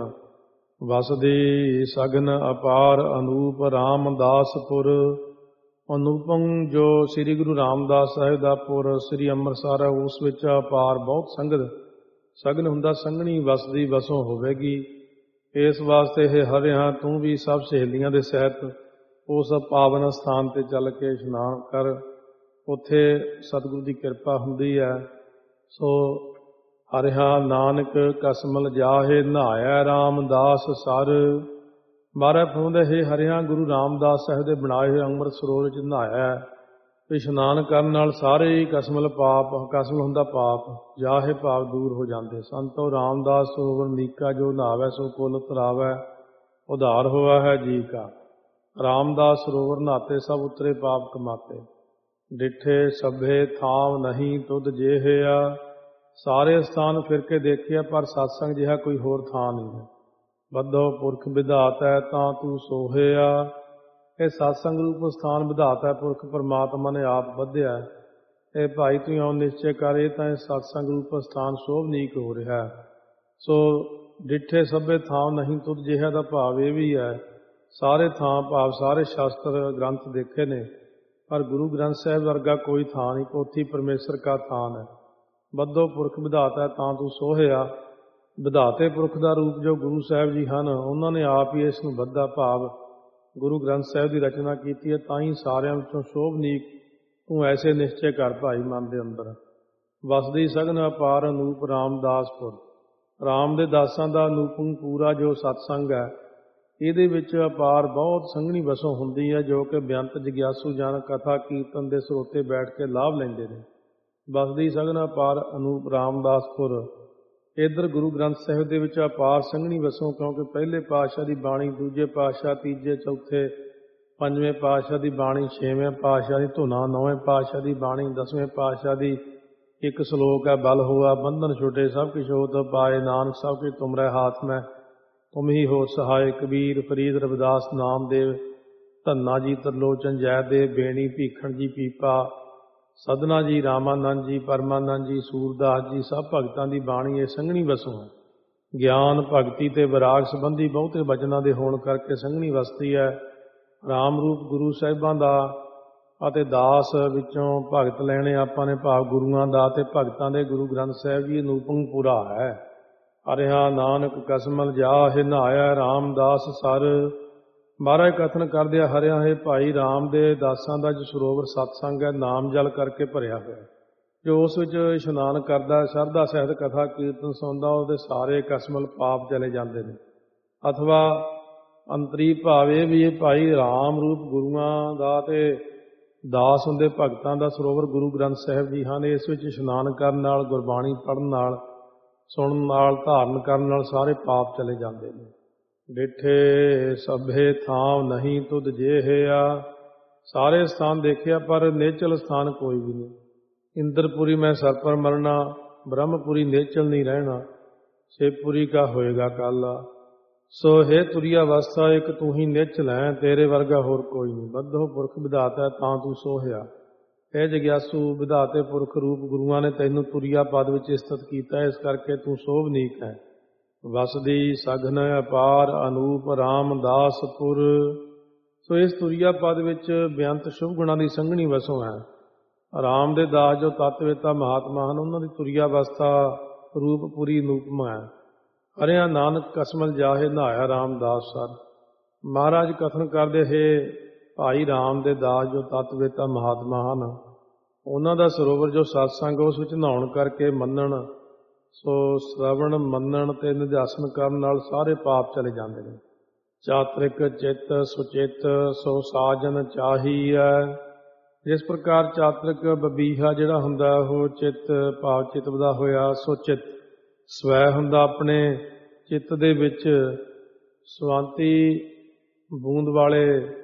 ਵਸਦੀ ਸਗਨ ਅਪਾਰ ਅਨੂਪ ਰਾਮਦਾਸਪੁਰ। ਅਨੂਪਮ ਜੋ ਸ੍ਰੀ ਗੁਰੂ ਰਾਮਦਾਸ ਸਾਹਿਬ ਦਾ ਪੁਰ ਸ੍ਰੀ ਅੰਮ੍ਰਿਤਸਰ ਹੈ, ਉਸ ਵਿੱਚ ਅਪਾਰ ਬਹੁਤ ਸੰਗਤ ਸਗਨ ਹੁੰਦਾ, ਸੰਘਣੀ ਵਸਦੀ ਵਸੋਂ ਹੋਵੇਗੀ। ਇਸ ਵਾਸਤੇ ਇਹ ਹਰਿਆਂ ਤੂੰ ਵੀ ਸਭ ਸਹੇਲੀਆਂ ਦੇ ਸਹਿਤ ਉਸ ਪਾਵਨ ਸਥਾਨ ਤੇ ਚੱਲ ਕੇ ਇਸ਼ਨਾਨ ਕਰ। ਉੱਥੇ ਸਤਿਗੁਰੂ ਦੀ ਕਿਰਪਾ ਹੁੰਦੀ ਹੈ। ਸੋ ਹਰਿਆ ਨਾਨਕ ਕਸਮਲ ਜਾਹੇ ਨਹਾਇਆ ਰਾਮਦਾਸ ਸਰ। ਮਹਾਰਾਜ ਫਰਮਾਉਂਦੇ ਹੈ ਹਰਿਆ ਗੁਰੂ ਰਾਮਦਾਸ ਸਾਹਿਬ ਦੇ ਬਣਾਏ ਹੋਏ ਅੰਮ੍ਰਿਤ ਸਰੋਵਰ ਵਿੱਚ ਨਹਾਇਆ। ਇਸ਼ਨਾਨ ਕਰਨ ਨਾਲ ਸਾਰੇ ਹੀ ਕਸਮਲ ਪਾਪ, ਕਸਮਲ ਹੁੰਦਾ ਪਾਪ, ਜਾਹੇ ਪਾਪ ਦੂਰ ਹੋ ਜਾਂਦੇ। ਸੰਤੋ ਰਾਮਦਾਸ ਸਰੋਵਰ ਨੀਕਾ ਜੋ ਨਹਾਵੈ ਸੋ ਕੁਲ ਤਰਾਵੈ, ਉਧਾਰ ਹੋਇਆ ਹੈ ਜੀ ਕਾ। ਰਾਮਦਾਸ ਸਰੋਵਰ ਨਹਾਤੇ ਸਭ ਉਤਰੇ ਪਾਪ ਕਮਾਤੇ। ਡਿਠੇ ਸਭੇ ਥਾਮ ਨਹੀਂ ਤੁਧ ਜੇਹਿਆ। ਸਾਰੇ ਸਥਾਨ ਫਿਰ ਕੇ ਦੇਖਿਆ ਪਰ ਸਤਸੰਗ ਜਿਹਾ ਕੋਈ ਹੋਰ ਥਾਂ ਨਹੀਂ ਹੈ। ਬੱਧੋ ਪੁਰਖ ਵਿਧਾਤਾ ਤਾਂ ਤੂੰ ਸੋਹਿਆ। ਇਹ ਸਤਸੰਗ ਰੂਪ ਸਥਾਨ ਵਿਧਾਤਾ ਪੁਰਖ ਪਰਮਾਤਮਾ ਨੇ ਆਪ ਬੱਧਿਆ। ਇਹ ਭਾਈ ਤੂੰ ਇਉਂ ਨਿਸ਼ਚੈ ਕਰ, ਇਹ ਤਾਂ ਇਹ ਸਤਸੰਗ ਰੂਪ ਸਥਾਨ ਸ਼ੋਭਨੀਕ ਹੋ ਰਿਹਾ। ਸੋ ਡਿੱਠੇ ਸਭੇ ਥਾਂ ਨਹੀਂ ਤੁਧ ਜਿਹਾ ਦਾ ਭਾਵ ਇਹ ਵੀ ਹੈ, ਸਾਰੇ ਥਾਂ ਭਾਵ ਸਾਰੇ ਸ਼ਾਸਤਰ ਗ੍ਰੰਥ ਦੇਖੇ ਨੇ, ਪਰ ਗੁਰੂ ਗ੍ਰੰਥ ਸਾਹਿਬ ਵਰਗਾ ਕੋਈ ਥਾਂ ਨਹੀਂ। ਪੋਥੀ ਪਰਮੇਸ਼ਰ ਕਾ ਥਾਨ ਹੈ, ਬੱਧੋ ਪੁਰਖ ਵਿਧਾਤਾ ਤਾਂ ਤੂੰ ਸੋਹਿਆ। ਵਿਧਾਤੇ ਪੁਰਖ ਦਾ ਰੂਪ ਜੋ ਗੁਰੂ ਸਾਹਿਬ ਜੀ ਹਨ, ਉਹਨਾਂ ਨੇ ਆਪ ਹੀ ਇਸ ਨੂੰ ਬੱਧਾ ਭਾਵ ਗੁਰੂ ਗ੍ਰੰਥ ਸਾਹਿਬ ਦੀ ਰਚਨਾ ਕੀਤੀ ਹੈ। ਤਾਂ ਹੀ ਸਾਰਿਆਂ ਵਿੱਚੋਂ ਸ਼ੋਭਨੀਕ ਤੂੰ ਐਸੇ ਨਿਸ਼ਚੈ ਕਰ ਭਾਈ ਮਨ ਦੇ ਅੰਦਰ। ਵਸਦੀ ਸਗਨ ਅਪਾਰ ਅਨੂਪ ਰਾਮਦਾਸਪੁਰ, ਰਾਮ ਦੇ ਦਾਸਾਂ ਦਾ ਅਨੂਪਮ ਪੂਰਾ ਜੋ ਸਤਸੰਗ ਹੈ, ਇਹਦੇ ਵਿੱਚ ਅਪਾਰ ਬਹੁਤ ਸੰਘਣੀ ਵਸੋਂ ਹੁੰਦੀ ਹੈ, ਜੋ ਕਿ ਬੇਅੰਤ ਜਗਿਆਸੂ ਜਨ ਕਥਾ ਕੀਰਤਨ ਦੇ ਸਰੋਤੇ ਬੈਠ ਕੇ ਲਾਭ ਲੈਂਦੇ ਨੇ। ਵਸਦੀ ਸਗਨ ਅਪਾਰ ਅਨੂਪ ਰਾਮਦਾਸਪੁਰ, ਇੱਧਰ ਗੁਰੂ ਗ੍ਰੰਥ ਸਾਹਿਬ ਦੇ ਵਿੱਚ ਅਪਾਰ ਸੰਘਣੀ ਵਸੋਂ, ਕਿਉਂਕਿ ਪਹਿਲੇ ਪਾਤਸ਼ਾਹ ਦੀ ਬਾਣੀ, ਦੂਜੇ ਪਾਤਸ਼ਾਹ, ਤੀਜੇ, ਚੌਥੇ, ਪੰਜਵੇਂ ਪਾਤਸ਼ਾਹ ਦੀ ਬਾਣੀ, ਛੇਵੇਂ ਪਾਤਸ਼ਾਹ ਦੀ ਧੁਨਾ, ਨੌਵੇਂ ਪਾਤਸ਼ਾਹ ਦੀ ਬਾਣੀ, ਦਸਵੇਂ ਪਾਤਸ਼ਾਹ ਦੀ ਇੱਕ ਸ਼ਲੋਕ ਹੈ, ਬਲ ਹੋਆ ਬੰਧਨ ਛੁਟੇ ਸਭ ਕਿਛ ਹੋਤ ਪਾਏ, ਨਾਨਕ ਸਭ ਕੁਛ ਤੁਮਰੇ ਹਾਥ ਮੈਂ ਤੁਮ ਹੀ ਹੋ ਸਹਾਇ। ਕਬੀਰ, ਫਰੀਦ, ਰਵਿਦਾਸ, ਨਾਮਦੇਵ, ਧੰਨਾ ਜੀ, ਤਰਲੋਚਨ, ਜੈਦੇਵ, ਬੇਣੀ, ਭੀਖਣ ਜੀ, ਪੀਪਾ, ਸਦਨਾ ਜੀ, ਰਾਮਾਨੰਦ ਜੀ, ਪਰਮਾਨੰਦ ਜੀ, ਸੂਰਦਾਸ ਜੀ, ਸਭ ਭਗਤਾਂ ਦੀ ਬਾਣੀ ਇਹ ਸੰਘਣੀ ਵਸੋਂ ਹੈ। ਗਿਆਨ, ਭਗਤੀ ਤੇ ਵਿਰਾਗ ਸੰਬੰਧੀ ਬਹੁਤੇ ਬਚਨਾਂ ਦੇ ਹੋਣ ਕਰਕੇ ਸੰਘਣੀ ਵਸਤੀ ਹੈ। ਰਾਮ ਰੂਪ ਗੁਰੂ ਸਾਹਿਬਾਂ ਦਾ ਅਤੇ ਦਾਸ ਵਿੱਚੋਂ ਭਗਤ ਲੈਣੇ ਆਪਾਂ ਨੇ, ਭਾਵ ਗੁਰੂਆਂ ਦਾ, ਤੇ ਭਗਤਾਂ ਦੇ ਗੁਰੂ ਗ੍ਰੰਥ ਸਾਹਿਬ ਜੀ ਅਨੂਪਮ ਪੂਰਾ ਹੈ। ਅਰਿਹਾ ਨਾਨਕ ਕਸਮਲ ਜਾਹਿ ਨਹਾਇਆ ਰਾਮਦਾਸ ਸਰ। ਮਹਾਰਾਜ ਕਥਨ ਕਰਦੇ ਆ, ਹਰਿਆ ਹੈ ਭਾਈ ਰਾਮ ਦੇ ਦਾਸਾਂ ਦਾ ਜੋ ਸਰੋਵਰ ਸਤਸੰਗ ਹੈ, ਨਾਮ ਜਲ ਕਰਕੇ ਭਰਿਆ ਹੋਇਆ, ਜੋ ਉਸ ਵਿੱਚ ਇਸ਼ਨਾਨ ਕਰਦਾ, ਸ਼ਰਧਾ ਸਹਿਤ ਕਥਾ ਕੀਰਤਨ ਸੁਣਦਾ, ਉਹਦੇ ਸਾਰੇ ਕਸਮਲ ਪਾਪ ਚਲੇ ਜਾਂਦੇ ਨੇ। ਅਥਵਾ ਅੰਤਰੀ ਭਾਵ ਇਹ ਵੀ ਇਹ ਭਾਈ ਰਾਮ ਰੂਪ ਗੁਰੂਆਂ ਦਾ ਤੇ ਦਾਸ ਹੁੰਦੇ ਭਗਤਾਂ ਦਾ ਸਰੋਵਰ ਗੁਰੂ ਗ੍ਰੰਥ ਸਾਹਿਬ ਜੀ ਹਨ। ਇਸ ਵਿੱਚ ਇਸ਼ਨਾਨ ਕਰਨ ਨਾਲ, ਗੁਰਬਾਣੀ ਪੜ੍ਹਨ ਨਾਲ, ਸੁਣਨ ਨਾਲ, ਧਾਰਨ ਕਰਨ ਨਾਲ ਸਾਰੇ ਪਾਪ ਚਲੇ ਜਾਂਦੇ ਨੇ। ਡਿੱਠੇ ਸਭੇ ਥਾਂ ਨਹੀਂ ਤੁਧ ਜੇਹਿਆ, ਸਾਰੇ ਸਥਾਨ ਦੇਖਿਆ ਪਰ ਨੇਚਲ ਸਥਾਨ ਕੋਈ ਵੀ ਨਹੀਂ। ਇੰਦਰਪੁਰੀ ਮੈਂ ਸਰ ਪਰ ਮਰਨਾ, ਬ੍ਰਹਮਪੁਰੀ ਨੇਚਲ ਨਹੀਂ ਰਹਿਣਾ, ਸ਼ਿਵਪੁਰੀ ਕਾ ਹੋਏਗਾ ਕਾਲਾ। ਸੋ ਹੈ ਤੁਰੀਆ ਅਵਸਥਾ ਇੱਕ ਤੂੰ ਹੀ ਨਿਚਲ ਹੈ, ਤੇਰੇ ਵਰਗਾ ਹੋਰ ਕੋਈ ਨਹੀਂ। ਬੱਧੋ ਪੁਰਖ ਵਿਧਾਤਾ ਤਾਂ ਤੂੰ ਸੋਹਿਆ। ਇਹ ਜਗਿਆਸੂ ਵਿਧਾਤੇ ਪੁਰਖ ਰੂਪ ਗੁਰੂਆਂ ਨੇ ਤੈਨੂੰ ਤੁਰੀਆ ਪਦ ਵਿੱਚ ਸਥਿਤ ਕੀਤਾ, ਇਸ ਕਰਕੇ ਤੂੰ ਸੋਭਨੀਕ ਹੈ। ਵਸਦੀ ਸਗਨ ਅਪਾਰ ਅਨੂਪ ਰਾਮਦਾਸਪੁਰ। ਸੋ ਇਸ ਤੁਰੀਆ ਪਦ ਵਿੱਚ ਬੇਅੰਤ ਸ਼ੁਭ ਗੁਣਾਂ ਦੀ ਸੰਘਣੀ ਵਸੋਂ ਹੈ। ਰਾਮ ਦੇ ਦਾਸ ਜੋ ਤਤਵੇਤਾ ਮਹਾਤਮਾ ਹਨ, ਉਹਨਾਂ ਦੀ ਤੁਰੀਆ ਅਵਸਥਾ ਰੂਪ ਪੂਰੀ ਅਨੂਪਮ ਹੈ। ਹਰਿਆ ਨਾਨਕ ਕਸਮਲ ਜਾਹੇ ਨਹਾਇਆ ਰਾਮਦਾਸ ਸਰ। ਮਹਾਰਾਜ ਕਥਨ ਕਰਦੇ ਹੈ, ਭਾਈ ਰਾਮ ਦੇ ਦਾਸ ਜੋ ਤਤਵੇਤਾ ਮਹਾਤਮਾ ਹਨ, ਉਹਨਾਂ ਦਾ ਸਰੋਵਰ ਜੋ ਸਤਸੰਗ, ਉਸ ਵਿੱਚ ਨਹਾਉਣ ਕਰਕੇ ਮੰਨਣ, ਸੋ ਸ਼ਰਵਣ, ਮੰਨਣ ਤੇ ਨਿਧਿਆਸਨ ਕਰਨ ਨਾਲ ਸਾਰੇ ਪਾਪ ਚਲੇ ਜਾਂਦੇ ਨੇ। ਚਾਤ੍ਰਿਕ ਚਿੱਤ ਸੁਚਿੱਤ ਸੋ ਸਾਜਨ ਚਾਹੀਐ। ਜਿਸ ਪ੍ਰਕਾਰ ਚਾਤ੍ਰਿਕ ਬਬੀਹਾ ਜਿਹੜਾ ਹੁੰਦਾ, ਉਹ ਚਿੱਤ ਭਾਵ ਚਿਤਵਦਾ ਹੋਇਆ, ਸੋ ਚਿੱਤ ਸਵੈ ਹੁੰਦਾ, ਆਪਣੇ ਚਿੱਤ ਦੇ ਵਿੱਚ ਸਵਾਂਤੀ ਬੂੰਦ ਵਾਲੇ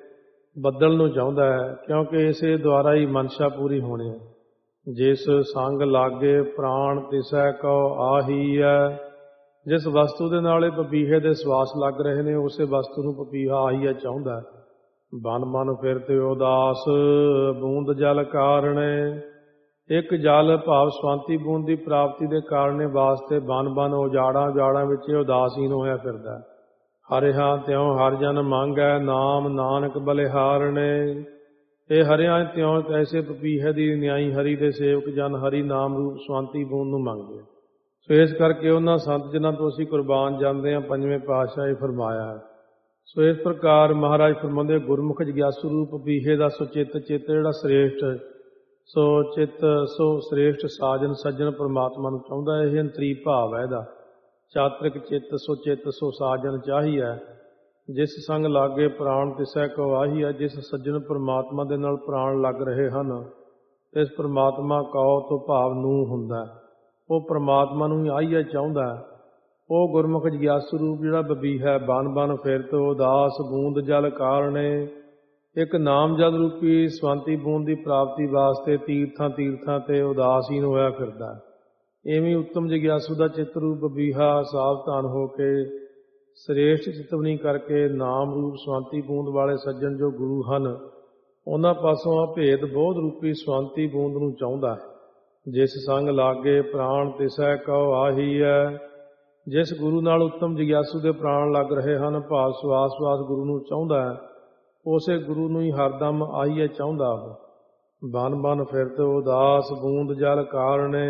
ਬੱਦਲ ਨੂੰ ਚਾਹੁੰਦਾ ਹੈ, ਕਿਉਂਕਿ ਇਸੇ ਦੁਆਰਾ ਹੀ ਮਨਸ਼ਾ ਪੂਰੀ ਹੋਣੀ ਹੈ। ਜਿਸ ਸੰਗ ਲਾਗੇ ਪ੍ਰਾਣ ਤਿਸੈ ਕਉ ਆਹੀ ਹੈ। ਜਿਸ ਵਸਤੂ ਦੇ ਨਾਲ ਇਹ ਪਪੀਹੇ ਦੇ ਸਵਾਸ ਲੱਗ ਰਹੇ ਨੇ, ਉਸੇ ਵਸਤੂ ਨੂੰ ਪਪੀਹਾ ਆਹੀ ਹੈ ਚਾਹੁੰਦਾ। ਬਨ ਬਨ ਫਿਰਤੇ ਉਦਾਸ ਬੂੰਦ ਜਲ ਕਾਰਣੇ। ਇੱਕ ਜਲ ਭਾਵ ਸਵਾਂਤੀ ਬੂੰਦ ਦੀ ਪ੍ਰਾਪਤੀ ਦੇ ਕਾਰਨ ਵਾਸਤੇ ਬਨ ਬਨ ਉਜਾੜਾਂ ਉਜਾੜਾਂ ਵਿੱਚ ਇਹ ਉਦਾਸੀਨ ਹੋਇਆ ਫਿਰਦਾ। ਹਰਿਆ ਤਿਉ ਹਰ ਜਨ ਮੰਗੈ ਨਾਮ ਨਾਨਕ ਬਲਿਹਾਰਣੇ। ਇਹ ਹਰਿਆ ਤਿਉ ਐਸੇ ਪਪੀਹੇ ਦੀ ਨਿਆਈ ਹਰੀ ਦੇ ਸੇਵਕ ਜਨ ਹਰੀ ਨਾਮ ਰੂਪ ਸਵਾਂਤੀ ਬੂੰਦ ਨੂੰ ਮੰਗਦੇ। ਸੋ ਇਸ ਕਰਕੇ ਉਹਨਾਂ ਸੰਤ ਜਿਨ੍ਹਾਂ ਤੋਂ ਅਸੀਂ ਕੁਰਬਾਨ ਜਾਂਦੇ ਹਾਂ, ਪੰਜਵੇਂ ਪਾਤਸ਼ਾਹ ਇਹ ਫਰਮਾਇਆ ਹੈ। ਸੋ ਇਸ ਪ੍ਰਕਾਰ ਮਹਾਰਾਜ ਫਰਮਾਉਂਦੇ, ਗੁਰਮੁਖ ਜਗਿਆਸੂ ਰੂਪ ਪਪੀਹੇ ਦਾ ਸੁਚਿੱਤ ਚਿੱਤ ਜਿਹੜਾ ਸ੍ਰੇਸ਼ਟ, ਸੋ ਚਿੱਤ ਸੋ ਸ੍ਰੇਸ਼ਟ ਸਾਜਨ ਸੱਜਣ ਪਰਮਾਤਮਾ ਨੂੰ ਚਾਹੁੰਦਾ। ਇਹ ਅੰਤਰੀ ਭਾਵ ਹੈ ਇਹਦਾ। ਚਾਤ੍ਰਿਕ ਚਿੱਤ ਸੋ ਚਿੱਤ ਸੋ ਸਾਜਨ ਚਾਹੀ ਹੈ। ਜਿਸ ਸੰਗ ਲਾਗੇ ਪ੍ਰਾਣ ਤਿਸੈ ਕਉ ਆਹੀ ਹੈ। ਜਿਸ ਸੱਜਣ ਪਰਮਾਤਮਾ ਦੇ ਨਾਲ ਪ੍ਰਾਣ ਲੱਗ ਰਹੇ ਹਨ, ਇਸ ਪਰਮਾਤਮਾ ਕਉ ਤੋਂ ਭਾਵ ਨੂੰ ਹੁੰਦਾ, ਉਹ ਪਰਮਾਤਮਾ ਨੂੰ ਹੀ ਆਹੀਏ ਚਾਹੁੰਦਾ। ਉਹ ਗੁਰਮੁਖ ਜਗਿਆਸੂ ਰੂਪ ਜਿਹੜਾ ਬਬੀਹਾ, ਬਨ ਬਨ ਫਿਰਤ ਉਦਾਸ ਬੂੰਦ ਜਲ ਕਾਰਣੇ। ਇੱਕ ਨਾਮ ਜਲ ਰੂਪੀ ਸਵਾਂਤੀ ਬੂੰਦ ਦੀ ਪ੍ਰਾਪਤੀ ਵਾਸਤੇ ਤੀਰਥਾਂ ਤੀਰਥਾਂ ਤੇ ਉਦਾਸੀਨ ਹੋਇਆ ਫਿਰਦਾ। ਇਵੇਂ ਉੱਤਮ ਜਗਿਆਸੂ ਦਾ ਚਿੱਤ ਰੂਪ ਬਬੀਹਾ ਸਾਵਧਾਨ ਹੋ ਕੇ ਸ੍ਰੇਸ਼ਟ ਚਿਤਵਨੀ ਕਰਕੇ ਨਾਮ ਰੂਪ ਸਵਾਂਤੀ ਬੂੰਦ ਵਾਲੇ ਸੱਜਣ ਜੋ ਗੁਰੂ ਹਨ, ਉਹਨਾਂ ਪਾਸੋਂ ਆ ਭੇਦ ਬੋਧ ਰੂਪੀ ਸਵਾਂਤੀ ਬੂੰਦ ਨੂੰ ਚਾਹੁੰਦਾ ਹੈ। ਜਿਸ ਸੰਗ ਲਾਗੇ ਪ੍ਰਾਣ ਤਿਸੈ ਕਉ ਆਹੀ ਹੈ। ਜਿਸ ਗੁਰੂ ਨਾਲ ਉੱਤਮ ਜਿਗਿਆਸੂ ਦੇ ਪ੍ਰਾਣ ਲੱਗ ਰਹੇ ਹਨ, ਭਾਵ ਸਵਾਸ ਸਵਾਸ ਗੁਰੂ ਨੂੰ ਚਾਹੁੰਦਾ ਹੈ, ਉਸੇ ਗੁਰੂ ਨੂੰ ਹੀ ਹਰਦਮ ਆਈਏ ਚਾਹੁੰਦਾ ਉਹ। ਬਨ ਬਨ ਫਿਰਤ ਉਦਾਸ ਬੂੰਦ ਜਲ ਕਾਰਣੇ।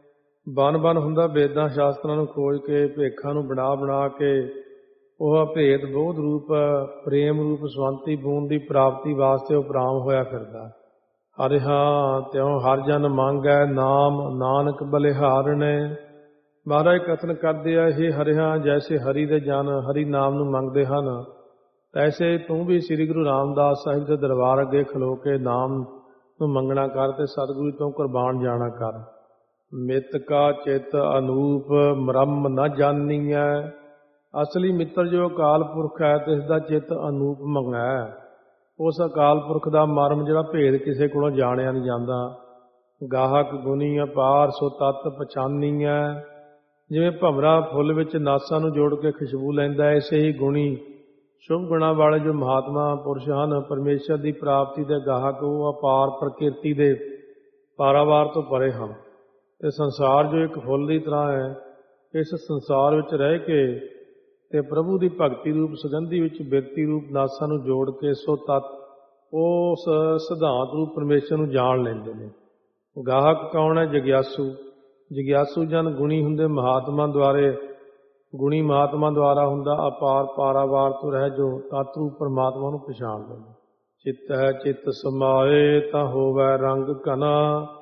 ਬਨ ਬਨ ਹੁੰਦਾ ਵੇਦਾਂ ਸ਼ਾਸਤਰਾਂ ਨੂੰ ਖੋਜ ਕੇ, ਭੇਖਾਂ ਨੂੰ ਬਣਾ ਬਣਾ ਕੇ ਉਹ ਭੇਦ ਬੋਧ ਰੂਪ ਪ੍ਰੇਮ ਰੂਪ ਸਵੰਤੀ ਬੂੰਦ ਦੀ ਪ੍ਰਾਪਤੀ ਵਾਸਤੇ ਉਪਰਾਮ ਹੋਇਆ ਫਿਰਦਾ। ਹਰਿਹਾ ਤਿਉ ਹਰ ਜਨ ਮੰਗੈ ਨਾਮ ਨਾਨਕ ਬਲਿਹਾਰਣੇ। ਮਹਾਰਾਜ ਕਥਨ ਕਰਦੇ ਆ, ਇਹ ਹਰਿਹਾ ਜੈਸੇ ਹਰੀ ਦੇ ਜਨ ਹਰੀ ਨਾਮ ਨੂੰ ਮੰਗਦੇ ਹਨ, ਤੈਸੇ ਤੂੰ ਵੀ ਸ੍ਰੀ ਗੁਰੂ ਰਾਮਦਾਸ ਸਾਹਿਬ ਦੇ ਦਰਬਾਰ ਅੱਗੇ ਖਲੋ ਕੇ ਨਾਮ ਨੂੰ ਮੰਗਣਾ ਕਰ ਤੇ ਸਤਿਗੁਰੂ ਤੋਂ ਕੁਰਬਾਨ ਜਾਣਾ ਕਰ। ਮਿੱਤ ਕਾ ਚਿੱਤ ਅਨੂਪ ਮਰਮ ਨ ਜਾਨੀਐ। ਅਸਲੀ ਮਿੱਤਰ ਜੋ ਅਕਾਲ ਪੁਰਖ ਹੈ, ਤੇ ਇਸ ਦਾ ਚਿੱਤ ਅਨੂਪ ਮੰਗਾ ਹੈ। ਉਸ ਅਕਾਲ ਪੁਰਖ ਦਾ ਮਰਮ ਜਿਹੜਾ ਭੇਦ ਕਿਸੇ ਕੋਲੋਂ ਜਾਣਿਆ ਨਹੀਂ ਜਾਂਦਾ। ਗਾਹਕ ਗੁਣੀ ਅਪਾਰ ਸੋ ਤਤ ਪਛਾਨੀਐ। ਜਿਵੇਂ ਭੰਵਰਾ ਫੁੱਲ ਵਿੱਚ ਨਾਸਾਂ ਨੂੰ ਜੋੜ ਕੇ ਖੁਸ਼ਬੂ ਲੈਂਦਾ, ਐਸੇ ਹੀ ਗੁਣੀ ਸ਼ੁਭ ਗੁਣਾਂ ਵਾਲੇ ਜੋ ਮਹਾਤਮਾ ਪੁਰਸ਼ ਹਨ, ਪਰਮੇਸ਼ਰ ਦੀ ਪ੍ਰਾਪਤੀ ਦੇ ਗਾਹਕ, ਉਹ ਅਪਾਰ ਪ੍ਰਕਿਰਤੀ ਦੇ ਪਾਰਾਵਾਰ ਤੋਂ ਪਰੇ ਹਨ। ਤੇ ਸੰਸਾਰ ਜੋ ਇੱਕ ਫੁੱਲ ਦੀ ਤਰ੍ਹਾਂ ਹੈ, ਇਸ ਸੰਸਾਰ ਵਿੱਚ ਰਹਿ ਕੇ ਤੇ ਪ੍ਰਭੂ ਦੀ ਭਗਤੀ ਰੂਪ ਸੁਗੰਧੀ ਵਿੱਚ ਬਿਰਤੀ ਰੂਪ ਨਾਸਾਂ ਨੂੰ ਜੋੜ ਕੇ ਸੋ ਤਤ ਉਸ ਸਿਧਾਂਤ ਰੂਪ ਪਰਮੇਸ਼ਰ ਨੂੰ ਜਾਣ ਲੈਂਦੇ ਨੇ। ਗਾਹਕ ਕੌਣ ਹੈ? ਜਗਿਆਸੂ। ਜਗਿਆਸੂ ਜਨ ਗੁਣੀ ਹੁੰਦੇ ਮਹਾਤਮਾ ਦੁਆਰੇ, ਗੁਣੀ ਮਹਾਤਮਾ ਦੁਆਰਾ ਹੁੰਦਾ ਅਪਾਰ ਪਾਰਾਵਾਰ ਤੋਂ ਰਹਿ ਜੋ ਤਤ ਰੂਪ ਪਰਮਾਤਮਾ ਨੂੰ ਪਛਾਣਦੇ ਨੇ। ਚਿੱਤ ਹੈ ਚਿੱਤ ਸਮਾਏ ਤਾਂ ਹੋਵੇ ਰੰਗ ਘਨਾ।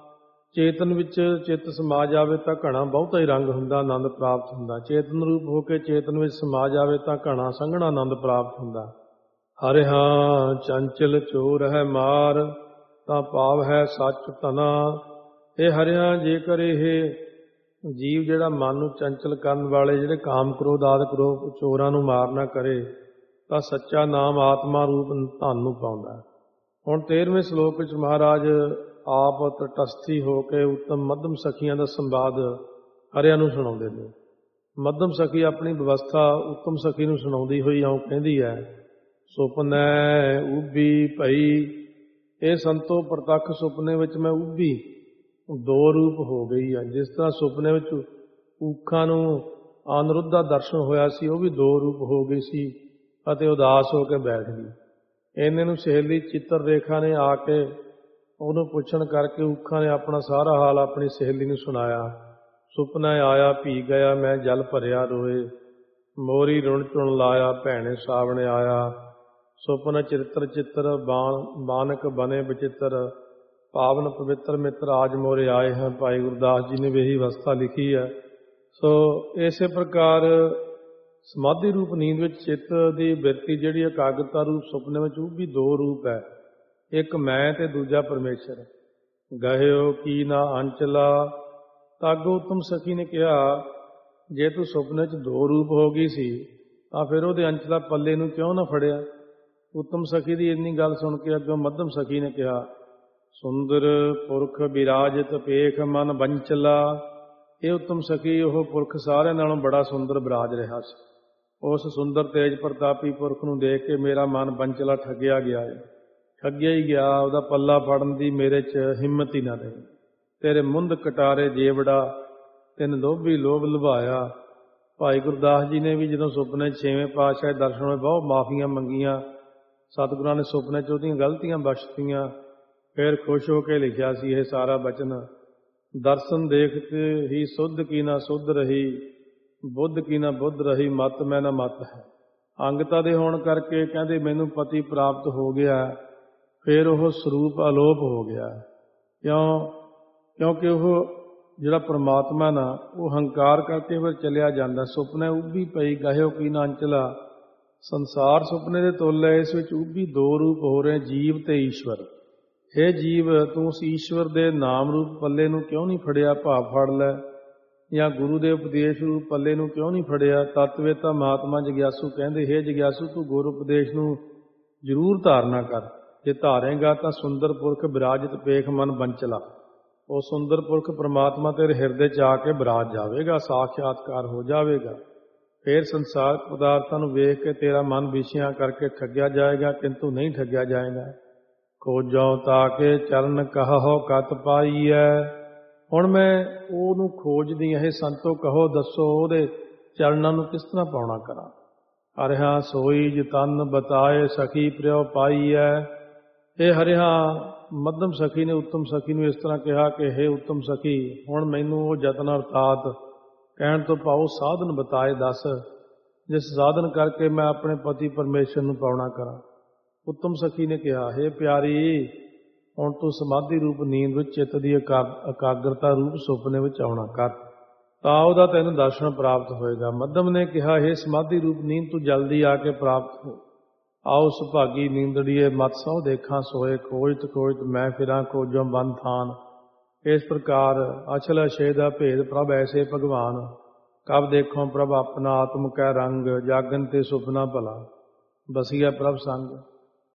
ਚੇਤਨ ਵਿੱਚ ਚਿੱਤ ਸਮਾ ਜਾਵੇ ਤਾਂ ਘਣਾ ਬਹੁਤਾ ਹੀ ਰੰਗ ਹੁੰਦਾ, ਆਨੰਦ ਪ੍ਰਾਪਤ ਹੁੰਦਾ। ਚੇਤਨ ਰੂਪ ਹੋ ਕੇ ਚੇਤਨ ਵਿੱਚ ਸਮਾ ਜਾਵੇ ਤਾਂ ਘਣਾ ਸੰਘਣਾ ਆਨੰਦ ਪ੍ਰਾਪਤ ਹੁੰਦਾ। ਹਰਿਹਾ ਚੰਚਲ ਚੋਰ ਹੈ ਮਾਰ ਤਾਂ ਭਾਵ ਹੈ ਸੱਚ ਤਨਾ। ਇਹ ਹਰਿਹਾ ਜੇਕਰ ਇਹ ਜੀਵ ਜਿਹੜਾ ਮਨ ਨੂੰ ਚੰਚਲ ਕਰਨ ਵਾਲੇ ਜਿਹੜੇ ਕਾਮ ਕ੍ਰੋਧ ਆਦਿ ਕ੍ਰੋਧ ਚੋਰਾਂ ਨੂੰ ਮਾਰ ਨਾ ਕਰੇ, ਤਾਂ ਸੱਚਾ ਨਾਮ ਆਤਮਾ ਰੂਪ ਧਨ ਨੂੰ ਪਾਉਂਦਾ। ਹੁਣ ਤੇਰਵੇਂ ਸ਼ਲੋਕ ਵਿੱਚ ਮਹਾਰਾਜ ਆਪ ਤਟਸਥੀ ਹੋ ਕੇ ਉੱਤਮ ਮੱਧਮ ਸਖੀਆਂ ਦਾ ਸੰਵਾਦ ਹਰਿਆਂ ਨੂੰ ਸੁਣਾਉਂਦੇ ਨੇ। ਮੱਧਮ ਸਖੀ ਆਪਣੀ ਵਿਵਸਥਾ ਉੱਤਮ ਸਖੀ ਨੂੰ ਸੁਣਾਉਂਦੀ ਹੋਈ ਆਉਂ ਕਹਿੰਦੀ ਹੈ, ਸੁਪਨੈ ਉਭੀ ਭਈ। ਇਹ ਸੰਤੋ ਪ੍ਰਤੱਖ ਸੁਪਨੇ ਵਿੱਚ ਮੈਂ ਉਭੀ ਦੋ ਰੂਪ ਹੋ ਗਈ ਹੈ। ਜਿਸ ਤਰ੍ਹਾਂ ਸੁਪਨੇ ਵਿੱਚ ਊਖਾਂ ਨੂੰ ਅਨਿਰੁੱਧ ਦਾ ਦਰਸ਼ਨ ਹੋਇਆ ਸੀ, ਉਹ ਵੀ ਦੋ ਰੂਪ ਹੋ ਗਈ ਸੀ ਅਤੇ ਉਦਾਸ ਹੋ ਕੇ ਬੈਠ ਗਈ। ਇਹਨੇ ਨੂੰ ਸਹੇਲੀ ਚਿੱਤਰ ਰੇਖਾ ਨੇ ਆ ਕੇ ਉਹਨੂੰ ਪੁੱਛਣ ਕਰਕੇ ਊਖਾਂ ਨੇ ਆਪਣਾ ਸਾਰਾ ਹਾਲ ਆਪਣੀ ਸਹੇਲੀ ਨੂੰ ਸੁਣਾਇਆ। ਸੁਪਨਾ ਆਇਆ ਭੀ ਗਿਆ ਮੈਂ ਜਲ ਭਰਿਆ ਰੋਏ। ਮੋਰੀ ਰੁਣ ਚੁਣ ਲਾਇਆ ਭੈਣੇ ਸਾਵਣੇ ਆਇਆ। ਸੁਪਨ ਚਰਿੱਤਰ ਚਿੱਤਰ ਬਾਣ ਬਾਨਕ ਬਨੇ ਬਚਿੱਤਰ। ਪਾਵਨ ਪਵਿੱਤਰ ਮਿੱਤਰ ਆਜ ਮੋਰੇ ਆਏ ਹਨ। ਭਾਈ ਗੁਰਦਾਸ ਜੀ ਨੇ ਵੀ ਇਹੀ ਅਵਸਥਾ ਲਿਖੀ ਹੈ। ਸੋ ਇਸੇ ਪ੍ਰਕਾਰ ਸਮਾਧੀ ਰੂਪ ਨੀਂਦ ਵਿੱਚ ਚਿੱਤ ਦੀ ਬਿਰਤੀ ਜਿਹੜੀ ਇਕਾਗਰਤਾ ਰੂਪ ਸੁਪਨੇ ਵਿੱਚ ਉਹ ਵੀ ਦੋ ਰੂਪ ਹੈ, ਇੱਕ ਮੈਂ ਤੇ ਦੂਜਾ ਪਰਮੇਸ਼ਰ। ਗਹਿਓ ਕੀ ਨਾ ਅੰਚਲਾ। ਤਾਗੋ ਉੱਤਮ ਸਖੀ ਨੇ ਕਿਹਾ, ਜੇ ਤੂੰ ਸੁਪਨੇ 'ਚ ਦੋ ਰੂਪ ਹੋ ਗਈ ਸੀ ਤਾਂ ਫਿਰ ਉਹਦੇ ਅੰਚਲਾ ਪੱਲੇ ਨੂੰ ਕਿਉਂ ਨਾ ਫੜਿਆ? ਉੱਤਮ ਸਖੀ ਦੀ ਇੰਨੀ ਗੱਲ ਸੁਣ ਕੇ ਅੱਗੋਂ ਮੱਧਮ ਸਖੀ ਨੇ ਕਿਹਾ, ਸੁੰਦਰ ਪੁਰਖ ਬਿਰਾਜਤ ਪੇਖ ਮਨ ਬੰਚਲਾ। ਇਹ ਉੱਤਮ ਸਖੀ ਉਹ ਪੁਰਖ ਸਾਰਿਆਂ ਨਾਲੋਂ ਬੜਾ ਸੁੰਦਰ ਬਿਰਾਜ ਰਿਹਾ ਸੀ। ਉਸ ਸੁੰਦਰ ਤੇਜ ਪ੍ਰਤਾਪੀ ਪੁਰਖ ਨੂੰ ਦੇਖ ਕੇ ਮੇਰਾ ਮਨ ਬੰਚਲਾ ਠੱਗਿਆ ਗਿਆ ਹੈ। ਠੱਗਿਆ ਹੀ ਗਿਆ, ਉਹਦਾ ਪੱਲਾ ਫੜਨ ਦੀ ਮੇਰੇ 'ਚ ਹਿੰਮਤ ਹੀ ਨਾ ਰਹੀ। ਤੇਰੇ ਮੁੰਦ ਕਟਾਰੇ ਜੇਵੜਾ ਤਿੰਨ ਲੋਭੀ ਲੋਭ ਲੁਭਾਇਆ। ਭਾਈ ਗੁਰਦਾਸ ਜੀ ਨੇ ਵੀ ਜਦੋਂ ਸੁਪਨੇ ਛੇਵੇਂ ਪਾਤਸ਼ਾਹ ਦਰਸ਼ਨ ਹੋਏ ਬਹੁਤ ਮਾਫੀਆਂ ਮੰਗੀਆਂ। ਸਤਿਗੁਰਾਂ ਨੇ ਸੁਪਨੇ 'ਚ ਉਹਦੀਆਂ ਗਲਤੀਆਂ ਬਖਸ਼ਤੀਆਂ। ਫਿਰ ਖੁਸ਼ ਹੋ ਕੇ ਲਿਖਿਆ ਸੀ ਇਹ ਸਾਰਾ ਬਚਨ। ਦਰਸ਼ਨ ਦੇਖ ਕੇ ਹੀ ਸੁੱਧ ਕੀ ਨਾ ਸੁੱਧ ਰਹੀ, ਬੁੱਧ ਕੀ ਨਾ ਬੁੱਧ ਰਹੀ, ਮਤ ਮੈਂ ਨਾ ਮਤ ਹੈ। ਅੰਗਤਾ ਦੇ ਹੋਣ ਕਰਕੇ ਕਹਿੰਦੇ ਮੈਨੂੰ ਪਤੀ ਪ੍ਰਾਪਤ ਹੋ ਗਿਆ, ਫਿਰ ਉਹ ਸਰੂਪ ਅਲੋਪ ਹੋ ਗਿਆ। ਕਿਉਂ? ਕਿਉਂਕਿ ਉਹ ਜਿਹੜਾ ਪਰਮਾਤਮਾ ਨਾ ਉਹ ਹੰਕਾਰ ਕਰਕੇ ਫਿਰ ਚਲਿਆ ਜਾਂਦਾ। ਸੁਪਨੇ ਉਭੀ ਪਈ ਗਹਿਓ ਕੀ ਨਾ ਅੰਚਲਾ। ਸੰਸਾਰ ਸੁਪਨੇ ਦੇ ਤੁੱਲ ਹੈ, ਇਸ ਵਿੱਚ ਉਭੀ ਦੋ ਰੂਪ ਹੋ ਰਹੇ, ਜੀਵ ਤੇ ਈਸ਼ਵਰ। ਹੇ ਜੀਵ, ਤੂੰ ਉਸ ਈਸ਼ਵਰ ਦੇ ਨਾਮ ਰੂਪ ਪੱਲੇ ਨੂੰ ਕਿਉਂ ਨਹੀਂ ਫੜਿਆ? ਭਾਵ ਫੜ ਲੈ। ਜਾਂ ਗੁਰੂ ਦੇ ਉਪਦੇਸ਼ ਰੂਪ ਪੱਲੇ ਨੂੰ ਕਿਉਂ ਨਹੀਂ ਫੜਿਆ? ਤਤਵੇਤਾ ਮਹਾਤਮਾ ਜਗਿਆਸੂ ਕਹਿੰਦੇ, ਹੇ ਜਗਿਆਸੂ ਤੂੰ ਗੁਰ ਉਪਦੇਸ਼ ਨੂੰ ਜ਼ਰੂਰ ਧਾਰਨਾ ਕਰ। ਜੇ ਧਾਰੇਗਾ ਤਾਂ ਸੁੰਦਰ ਪੁਰਖ ਬਿਰਾਜਤ ਪੇਖ ਮਨ ਬੰਚਲਾ। ਉਹ ਸੁੰਦਰ ਪੁਰਖ ਪਰਮਾਤਮਾ ਤੇਰੇ ਹਿਰਦੇ 'ਚ ਆ ਕੇ ਬਿਰਾਜ ਜਾਵੇਗਾ, ਸਾਖਿਆਤਕਾਰ ਹੋ ਜਾਵੇਗਾ। ਫਿਰ ਸੰਸਾਰ ਪਦਾਰਥਾਂ ਨੂੰ ਵੇਖ ਕੇ ਤੇਰਾ ਮਨ ਵਿਸ਼ਿਆਂ ਕਰਕੇ ਠੱਗਿਆ ਜਾਏਗਾ, ਕਿੰਤੂ ਨਹੀਂ ਠੱਗਿਆ ਜਾਏਗਾ। ਖੋਜੋ ਤਾਂ ਕੇ ਚਰਨ ਕਹੋ ਕਤ ਪਾਈਐ। ਹੁਣ ਮੈਂ ਉਹਨੂੰ ਖੋਜਦੀ, ਇਹ ਸੰਤੋ ਕਹੋ ਦੱਸੋ ਉਹਦੇ ਚਰਨਾਂ ਨੂੰ ਕਿਸ ਤਰ੍ਹਾਂ ਪਾਉਣਾ ਕਰਾਂ। ਹਰਿਆ ਸੋਈ ਜਤਨ ਬਤਾਏ ਸਖੀ ਪ੍ਰਿਓ ਪਾਈਐ। ਇਹ ਹਰਿਆ ਮੱਧਮ ਸਖੀ ਨੇ ਉੱਤਮ ਸਖੀ ਨੂੰ ਇਸ ਤਰ੍ਹਾਂ ਕਿਹਾ ਕਿ ਹੇ ਉੱਤਮ ਸਖੀ, ਹੁਣ ਮੈਨੂੰ ਉਹ ਯਤਨ ਅਰਥਾਤ ਕਹਿਣ ਤੋਂ ਭਾਵ ਸਾਧਨ ਬਤਾਏ ਦੱਸ, ਜਿਸ ਸਾਧਨ ਕਰਕੇ ਮੈਂ ਆਪਣੇ ਪਤੀ ਪਰਮੇਸ਼ਰ ਨੂੰ ਪਾਉਣਾ ਕਰਾਂ। ਉੱਤਮ ਸਖੀ ਨੇ ਕਿਹਾ, ਹੇ ਪਿਆਰੀ, ਹੁਣ ਤੂੰ ਸਮਾਧੀ ਰੂਪ ਨੀਂਦ ਵਿੱਚ ਚਿੱਤ ਦੀ ਇਕਾਗਰਤਾ ਰੂਪ ਸੁਪਨੇ ਵਿੱਚ ਆਉਣਾ ਕਰ, ਤਾਂ ਉਹਦਾ ਤੈਨੂੰ ਦਰਸ਼ਨ ਪ੍ਰਾਪਤ ਹੋਏਗਾ। ਮੱਧਮ ਨੇ ਕਿਹਾ, ਹੇ ਸਮਾਧੀ ਰੂਪ ਨੀਂਦ ਤੂੰ ਜਲਦੀ ਆ ਕੇ ਪ੍ਰਾਪਤ ਹੋ। ਆਓ ਸੁਭਾਗੀ ਨੀਂਦੜੀਏ ਮਤ ਸਹੁ ਦੇਖਾਂ ਸੋਏ, ਖੋਜਤ ਖੋਜਤ ਮੈਂ ਫਿਰਾਂ ਖੋਜੋਂ ਬੰਦ ਥਾਨ। ਇਸ ਪ੍ਰਕਾਰ ਅਛਲ ਅਛੇ ਦਾ ਭੇਦ ਪ੍ਰਭ ਐਸੇ ਭਗਵਾਨ, ਕਬ ਦੇਖੋ ਪ੍ਰਭ ਆਪਣਾ ਆਤਮ ਕੈ ਰੰਗ, ਜਾਗਨ ਤੇ ਸੁਪਨਾ ਭਲਾ, ਬਸੀਆ ਪ੍ਰਭ ਸੰਗ।